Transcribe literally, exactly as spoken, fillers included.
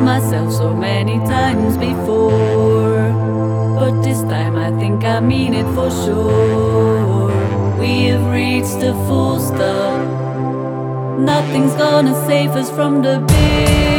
myself so many times before, but this time I think I mean it for sure. We have reached a full stop. Nothing's gonna save us from the big